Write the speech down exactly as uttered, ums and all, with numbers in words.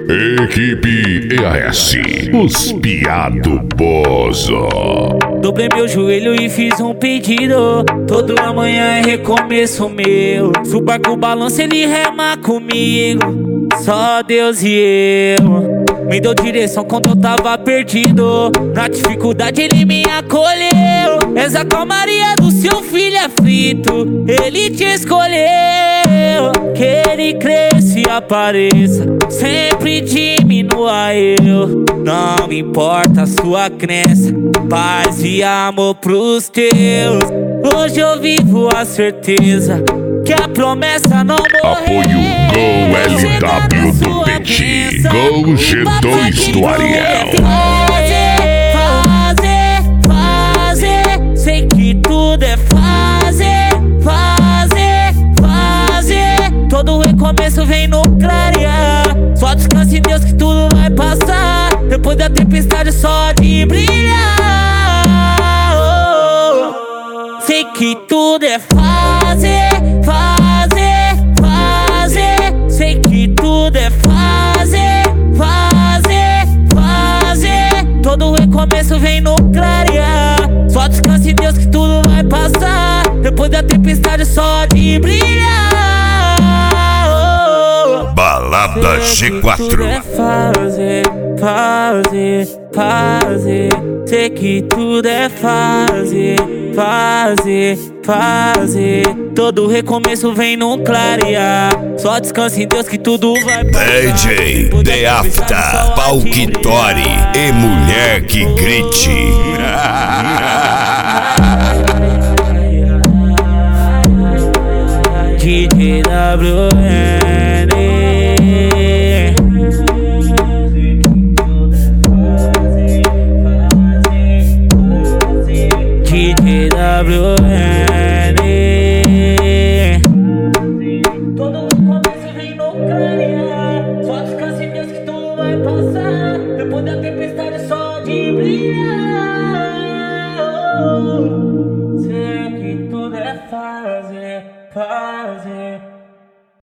Equipe E A S, os piado Bozo. Dobrei meu joelho e fiz um pedido. Todo amanhã é recomeço meu. Se o barco balança, ele rema comigo. Só Deus e eu. Me deu direção quando eu tava perdido. Na dificuldade ele me acolheu. És a calmaria do seu filho aflito. Ele te escolheu. Que ele cresça e apareça, sempre diminua eu. Não importa a sua crença, paz e amor pros teus. Hoje eu vivo a certeza que a promessa não morreu. Apoio Gol L W do Petit, Gol G dois do Ariel. Fazer, fazer, sei que tudo é fazer, fazer, fazer. Todo recomeço vem no clarear. Só descanse em Deus que tudo vai passar. Depois da tempestade só de brilhar. Oh, sei que tudo é fazer, fazer, fazer. Sei que tudo é fazer, fazer, fazer. Todo recomeço vem no clarear. Só descanse em Deus que tudo vai passar. Depois da tempestade só de brilhar. Balada G quatro. É fazer, fazer, fazer. Sei que tudo é fazer, fazer, fazer. Todo recomeço vem no clarear. Só descanse em Deus que tudo vai passar. D J The After, Palquitori e mulher que grite. D J W N D J W N. Todo recomeço vem no clarear. Só descanse em Deus que tudo vai passar. Depois da tempestade só de brilhar.